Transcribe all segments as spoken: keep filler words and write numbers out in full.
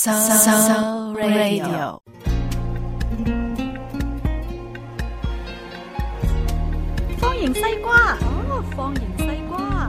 So Radio。 方形西瓜，哦，方形西瓜。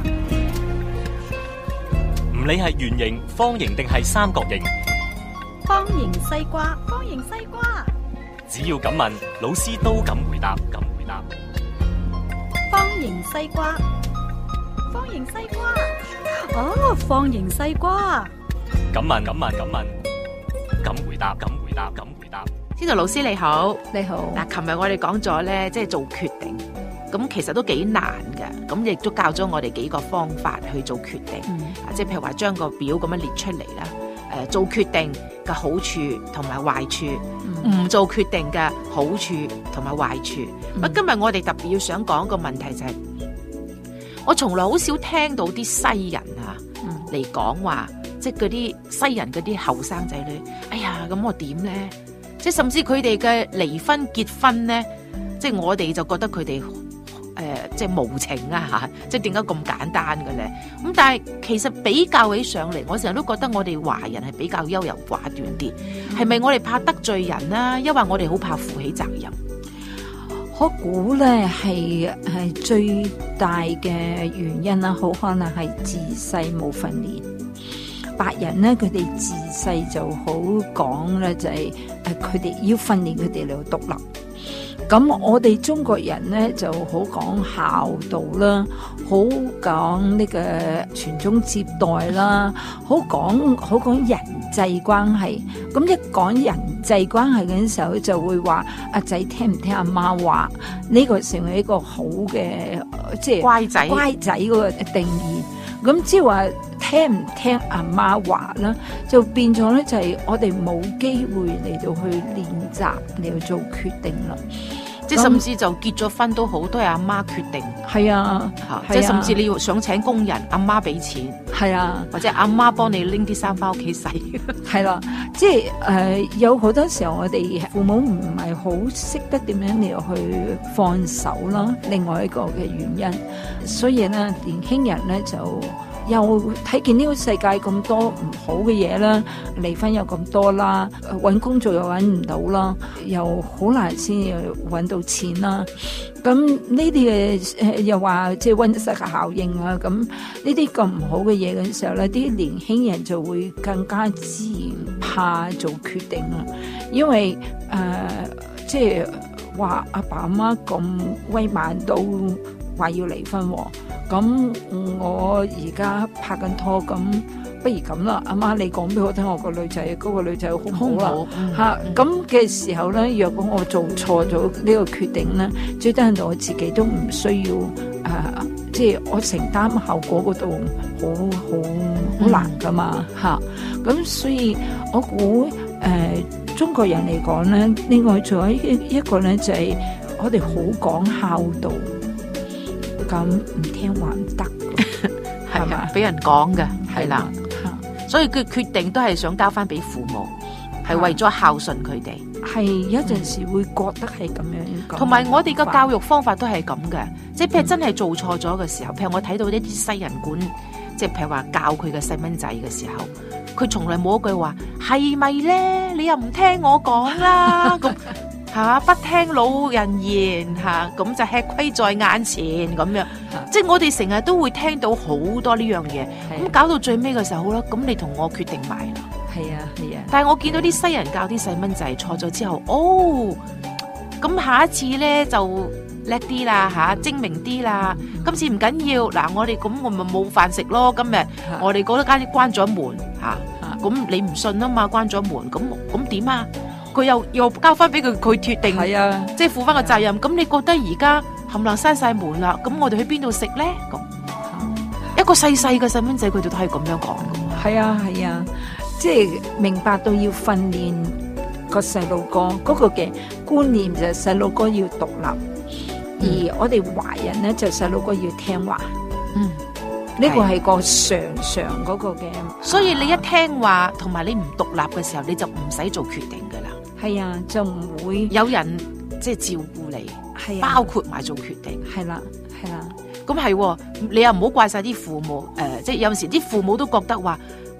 唔理係圓形、方形定係三角形， 方形西瓜，方形西瓜。 只要敢問，老師都敢回答，敢回答。 方形西瓜，方形西瓜。哦，方形西瓜。 敢問，敢問，敢問，敢回答，敢回答，敢回答。 司徒老師你好， 你好。 嗱，琴日我哋講咗咧，即係做決定，咁其實都幾難嘅，咁亦都教咗我哋幾個方法去做決定，啊、嗯，即係譬如話將個表咁樣列出嚟啦，誒、呃，做決定嘅好處同埋壞處，唔、嗯、做決定嘅好處同埋壞處。咁、嗯、今日我哋特別要想講個問題就係、是，我從來好少聽到啲西人啊嚟講話。即係嗰啲西人嗰啲後生仔女，哎呀，咁我點咧？即係甚至佢哋嘅離婚結婚咧，即係我哋就覺得佢哋誒，即係無情啊吓！即係點解咁簡單嘅咧？咁但係其實比較起上嚟，我成日都覺得我哋華人係比較優柔寡斷啲，係咪我哋怕得罪人啦？因為我哋好怕負起責任。 我估咧係係最大嘅原因啦，好可能係自細冇訓練。白人咧，佢哋自細就好講咧，就係誒，佢哋要訓練佢哋嚟獨立。咁我哋中國人咧就好講孝道啦，好講呢個傳宗接代啦，好講好講人際關係。咁一講人際關係嗰陣時候，就會話阿仔聽唔聽阿媽話，呢個成為一個好嘅即係乖仔乖仔嗰個定義。咁即係話聽唔聽阿媽話啦，就變咗咧就係我哋冇機會嚟到去練習嚟到做決定啦。 即係甚至就結咗婚都好，都係阿媽決定。 係啊， 即係甚至你要想請工人，阿媽俾錢。係啊，或者阿媽幫你拎啲衫翻屋企洗。 係啦，即係誒、呃、有好多時候我哋父母唔係好識得點樣嚟去放手啦。另外一個嘅原因，所以咧年輕人咧就又睇見呢個世界咁多唔好嘅嘢啦，離婚又咁多啦，搵工作又搵唔到啦，又好難先搵到錢啦。咁呢啲嘅誒又話即係溫室效應啊，咁呢啲咁唔好嘅嘢嘅時候咧，啲年輕人就會更加自然怕做決定啦，因為誒、呃、即係話阿爸阿媽咁威猛到話要離婚喎。咁我而家拍緊拖，咁不如咁啦，阿媽你講俾我聽，我個女仔嗰、嗰個女仔好唔好啦吓？咁嘅、嗯、時候咧，若果我做錯咗呢個決定咧，最低限度我自己都唔需要誒、呃，即係我承擔後果嗰度好好好難噶嘛吓。咁、嗯、所以我估誒、呃，中國人嚟講咧，另外仲有一一個咧就係、是、我哋好講孝道。咁唔聽話唔得，係嘛？ 俾人講嘅係啦，所以佢決定都係想交翻俾父母，係為咗孝順佢哋。 係有陣時會覺得係咁樣。 同埋我哋嘅教育方法都係咁嘅，即係譬如真係做錯咗嘅時候，譬如我睇到一啲西人館，即係譬如話教佢嘅細蚊仔嘅時候，佢從來冇一句話係咪咧？你又唔聽我講啦咁。吓，不聽老人言吓，咁就吃虧在眼前咁樣。即係我哋成日都會聽到好多呢樣嘢，咁搞到最尾嘅時候，好啦，咁你同我決定埋啦。 係啊係啊。 但係我見到啲西人教啲細蚊仔錯咗之後，哦，咁下一次咧就叻啲啦吓，精明啲啦。今次唔緊要，嗱我哋咁我咪冇飯食咯。今日我哋嗰間關咗門吓，咁你唔信啊嘛，關咗門，咁咁點啊？佢又又交翻俾佢，佢決定，係啊，即係負翻個責任。咁你覺得而家冚唪唥閂晒門啦，咁我哋去邊度食咧？咁、嗯、一個細細嘅細蚊仔，佢哋都係咁樣講嘅。 係啊係啊，即係明白到要訓練個細路哥嗰個嘅觀念就係細路哥要獨立，嗯、而我哋華人咧就細路哥要聽話。嗯，呢個係個常常嗰個嘅。 所以你一聽話同埋你唔獨立嘅時候，你就唔使做決定噶啦。 係啊，就唔會有人即係照顧你，係啊，包括埋做決定。 係啦，係啦。 咁係，你又唔好怪晒啲父母，誒、呃，即係有陣時啲父母都覺得話，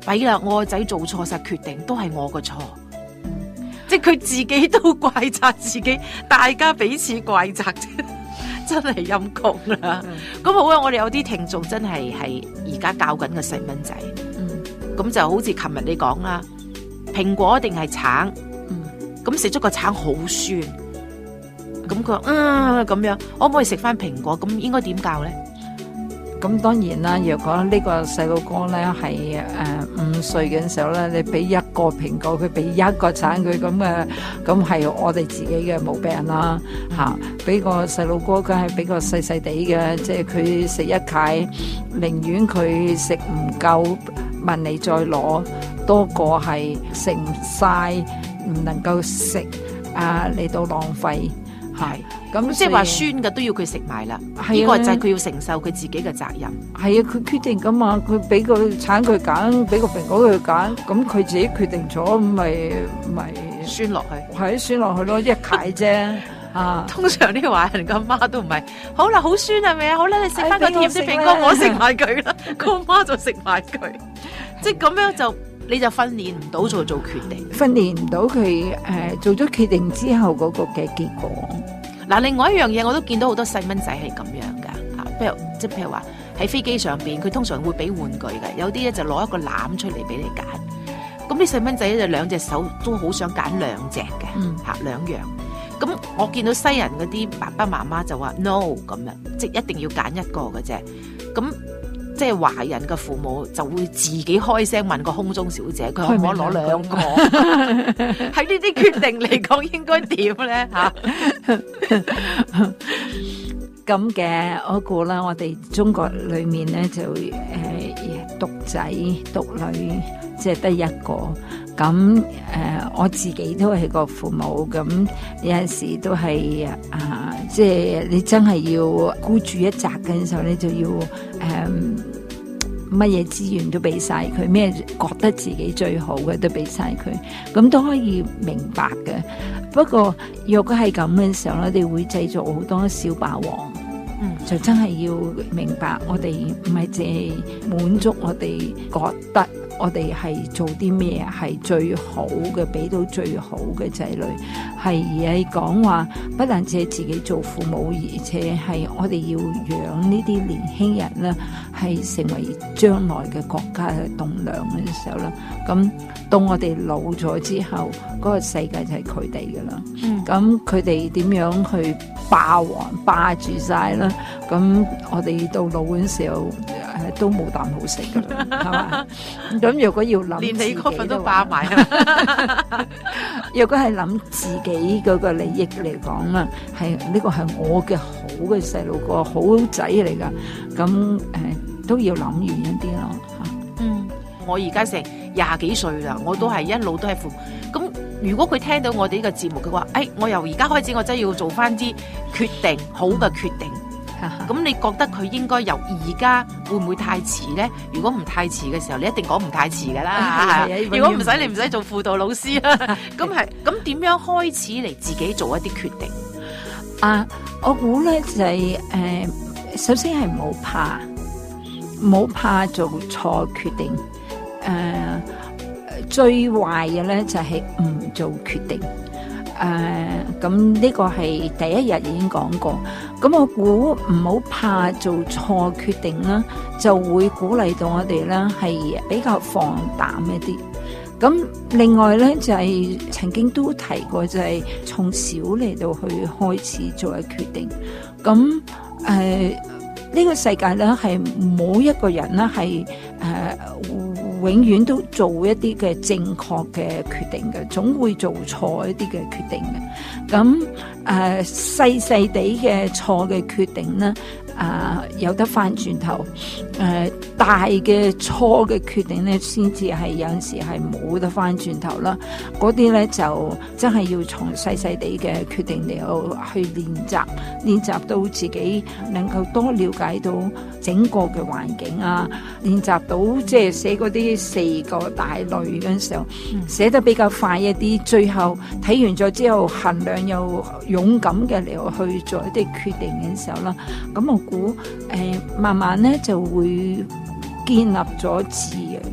弊啦，我個仔做錯晒決定，都係我個錯。即係佢自己都怪責自己，大家彼此怪責啫，真係陰公啦。咁、嗯、好啊，我哋有啲聽眾真係係而家教緊嘅細蚊仔，咁、嗯、就好似琴日你講啦，蘋果定係橙，咁食咗個橙好酸，咁佢話嗯咁樣，可唔可以食翻蘋果？咁應該點教咧？ 咁當然啦，若果呢個細路哥咧係誒五歲嘅時候咧，你俾一個蘋果佢，俾一個橙佢，咁嘅咁係我哋自己嘅毛病啦嚇。俾、啊、個細路哥梗係俾個細細地嘅，即係佢食一塊，寧願佢食唔夠問你再攞，多過係食唔晒唔能夠食啊嚟到浪費。係，咁即係話酸嘅都要佢食埋啦，呢個就係佢要承受佢自己嘅責任。 係啊，佢決定噶嘛，佢俾個橙佢揀，俾個蘋果佢揀，咁佢自己決定咗，咁咪咪酸落去， 係酸落去咯，一解啫。啊， 通常啲華人個媽都唔係，好啦，好酸係咪啊？好啦，你食翻個甜啲蘋果，我食埋佢啦，個媽就食埋佢，即係咁樣就你就訓練唔到做做決定， 訓練唔到佢誒做咗決定之後嗰個嘅結果。 嗱，另外一樣嘢我都見到好多細蚊仔係咁樣噶嚇，譬如即係譬如話喺飛機上邊，佢通常會俾玩具嘅，有啲咧就攞一個籃出嚟俾你揀。咁啲細蚊仔咧就兩隻手都好想揀兩隻嘅嚇兩樣。咁我見到西人嗰啲爸爸媽媽就話 no 咁樣，即係一定要揀一個嘅啫。咁即係華人嘅父母就會自己開聲問個空中小姐，佢可唔可以攞兩個？喺呢啲決定嚟講，應該點咧嚇？ 咁嘅我估啦，我哋中國裏面咧就誒獨仔獨女，即係得一個。咁誒、呃，我自己都係個父母，咁有陣時都係啊，即係你真係要孤注一擲嘅時候，你就要誒乜嘢資源都俾晒佢，咩覺得自己最好嘅都俾晒佢，咁都可以明白嘅。不過若果係咁嘅時候咧，我哋會製造好多小霸王。嗯，就真係要明白，我哋唔係淨係滿足我哋覺得我哋係做啲咩係最好嘅，俾到最好嘅仔女，係而係講話不但只係自己做父母，而且係我哋要養呢啲年輕人咧，係成為將來嘅國家嘅棟樑嘅時候啦。咁到我哋老咗之後，嗰個世界就係佢哋噶啦。咁佢哋點樣去霸王霸住晒啦？咁我哋到老嘅時候，誒都冇啖好食噶啦，係嘛？咁如果要諗，連你嗰份都霸埋啊！如果係諗自己嗰個利益嚟講啦，係呢個係我嘅好嘅細路哥，好仔嚟噶，咁誒、呃、都要諗遠一啲咯。吓， 嗯，我而家成廿幾歲啦，我都係一路都係父母。咁如果佢聽到我哋呢個節目嘅話，誒、哎，我由而家開始，我真係要做翻啲決定，好嘅決定。咁你覺得佢應該由而家會唔會太遲咧？如果唔太遲嘅時候，你一定講唔太遲噶啦。如果唔使，你唔使做輔導老師啦。咁係咁點樣開始嚟自己做一啲決定？ 啊，我估咧就係、是、誒、呃，首先係唔好怕，唔好怕做錯決定。誒、呃，最壞嘅咧就係唔做決定。誒、呃，咁呢個係第一日已經講過。咁我估唔好怕做錯決定啦，就會鼓勵到我哋啦，係比較放膽一啲。咁另外咧就係、是、曾經都提過，就係從小嚟到去開始做一決定。咁誒呢個世界咧係冇一個人咧係誒永遠都做一啲嘅正確嘅決定嘅，總會做錯一啲嘅決定嘅。咁誒細細地嘅錯嘅決定咧，啊、呃、有得翻轉頭。誒、呃、大嘅錯嘅決定咧，先至係有陣時係冇得翻轉頭啦。嗰啲咧就真係要從細細地嘅決定嚟到去練習，練習到自己能夠多了解到整個嘅環境啊，練習到即係寫嗰啲四個大類嘅時候，寫得比較快一啲。最後睇完咗之後，衡量又勇敢嘅嚟去做一啲決定嘅時候啦，咁我估誒、呃、慢慢咧就會建立咗自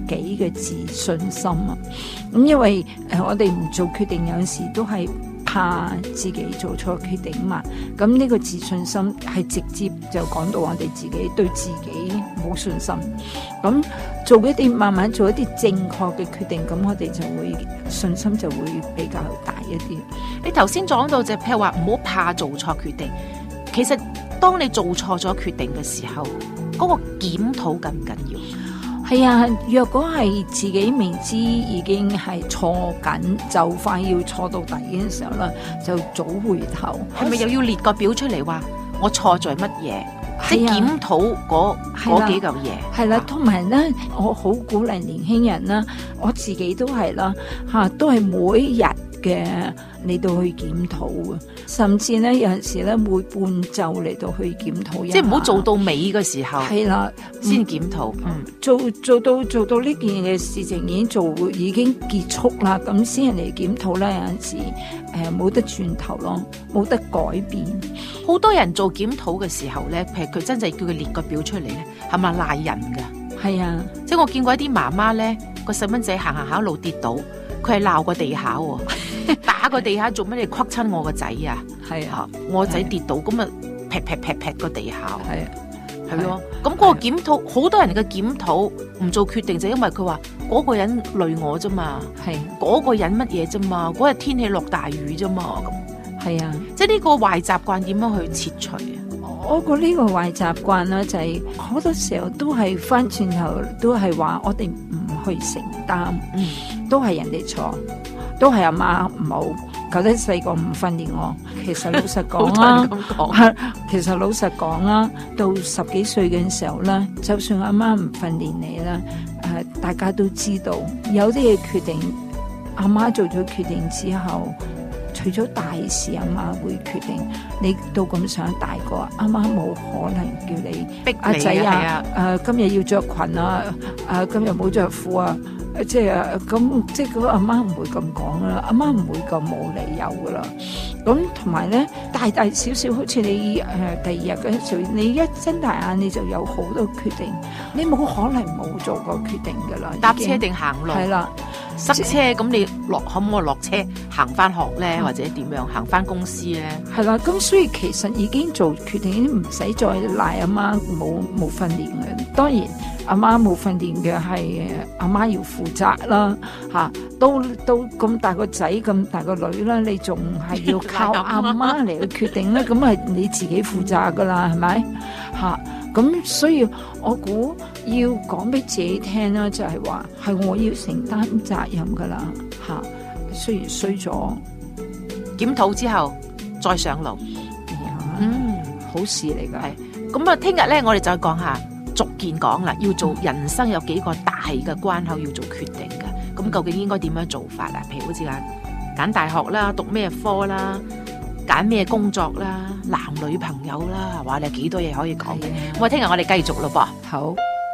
己嘅自信心啊。咁因為誒我哋唔做決定，有陣時都係怕自己做錯決定嘛。咁呢個自信心係直接就講到我哋自己對自己冇信心。咁做一啲慢慢做一啲正確嘅決定，咁我哋就會信心就會比較大一啲。 你頭先講到就譬如話唔好怕做錯決定，其實當你做錯咗決定嘅時候，嗰個檢討緊唔緊要？ 係啊，若果係自己明知已經係錯緊，就快要錯到底嘅時候啦，就早回頭。 係咪又要列個表出嚟話我錯在乜嘢？即係檢討嗰嗰幾嚿嘢。 係啦，同埋咧，我好鼓勵年輕人啦，我自己都係啦，嚇都係每日嘅嚟到去檢討嘅，甚至咧有陣時咧每半晝嚟到去檢討一下， 即係唔好做到尾嘅時候， 係啦， 先檢討。 嗯，做做到做到呢件嘅事情已經做已經結束啦，咁先嚟檢討咧，有陣時誒冇得轉頭咯，冇得改變。 好多人做檢討嘅時候咧，譬如佢真係叫佢列個表出嚟咧，係咪賴人㗎？ 係啊， 即係我見過一啲媽媽咧，個細蚊仔行行下路跌倒，佢係鬧個地下喎。打個地下做乜？你屈親我個仔啊！係啊，我仔跌倒咁啊，劈劈劈劈個地下。係啊，係咯。咁嗰個檢討，好多人嘅檢討唔做決定，就因為佢話嗰個人累我啫嘛，係嗰個人乜嘢啫嘛，嗰日天氣落大雨啫嘛，咁係啊。即係呢個壞習慣點樣去切除啊？ 我覺得呢個壞習慣咧，就係好多時候都係翻轉頭，都係話我哋唔去承擔，嗯，都係人哋錯。都係阿媽唔好，覺得細個唔訓練我。其實老實講啦，其實老實講啦，到十幾歲嘅時候咧，就算阿媽唔訓練你啦，誒，大家都知道有啲嘢決定，阿媽做咗決定之後，除咗大事阿媽會決定，你到咁上大個，阿媽冇可能叫你逼阿仔啊，誒、呃，今日要着裙啊，誒、呃，今日冇着褲啊。即係咁，即係嗰個阿媽唔會咁講啦，阿媽唔會咁冇理由噶啦。咁同埋咧，大大小小，好似你誒、呃、第二日嗰時，你一睜大眼你就有好多決定，你冇可能冇做過決定噶啦。 搭車定行路？係啦，塞車咁你落可唔可以落車行翻學咧，嗯、或者點樣行翻公司咧？ 係啦，咁所以其實已經做決定，已經唔使再賴阿媽冇冇訓練嘅。當然。阿媽冇訓練嘅係阿媽要負責啦，嚇都都咁大個仔咁大個女啦，你仲係要靠阿媽嚟去決定咧，咁係你自己負責噶啦，係咪嚇？咁所以我估要講俾自己聽啦，就係話係我要承擔責任噶啦嚇。雖然衰咗， 檢討之後再上路， 嗯，好事嚟㗎。 係咁啊，聽日咧我哋再講下。逐件講啦，要做人生有幾個大嘅關口要做決定嘅，咁究竟應該點樣做法啊？譬如好似揀揀大學啦，讀咩科啦，揀咩工作啦，男女朋友啦，話你幾多嘢可以講嘅。咁啊，聽日我哋繼續咯噃。 好，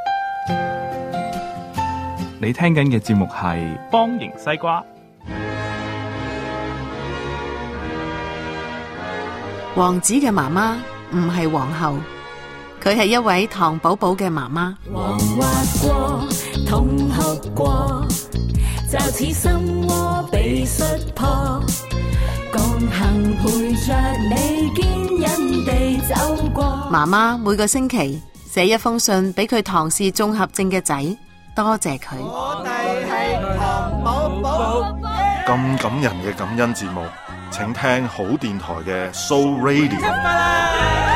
你聽緊嘅節目係方形西瓜。 王子嘅媽媽唔係皇后。佢係一位唐寶寶嘅媽媽。 黃滑過，痛哭過，就似心窩被摔破，共行陪着你堅忍地走過。 媽媽每個星期寫一封信俾佢唐氏綜合症嘅仔，多謝佢。 我哋係唐寶寶。 咁感人嘅感恩節目，請聽好電台嘅 Soul Radio。